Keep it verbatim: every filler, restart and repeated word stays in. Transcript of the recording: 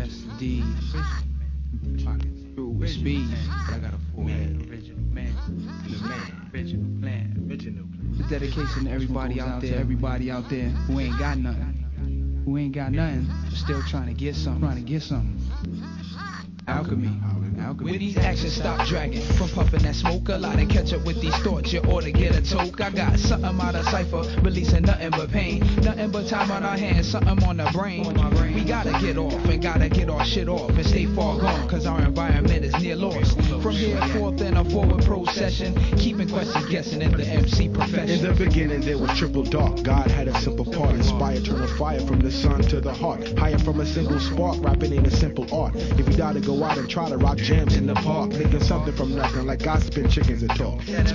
D. True speed. I got a full head. Original man. The man. Original plan. Original plan. The dedication to everybody out there, everybody out there who ain't got nothing, who ain't got nothing, but still trying to get something, trying to get something. Alchemy. Alchemy. When these actions stop dragging from puffing that smoke, a lot and catch up with these thoughts, you ought to get a toke. I got something out of cipher, releasing nothing but pain, nothing but time on our hands, something on the brain. We gotta get off and gotta get our shit off and stay far gone, cause our environment is near lost. From here forth in a forward procession, keeping questions guessing in the M C profession. In the beginning there was triple dark. God had a simple part, inspire eternal fire from the sun to the heart. Higher from a single spark, rapping ain't a simple art. If you die to go out and try to rock jams in the park, making something from nothing like gossiping chickens and talk.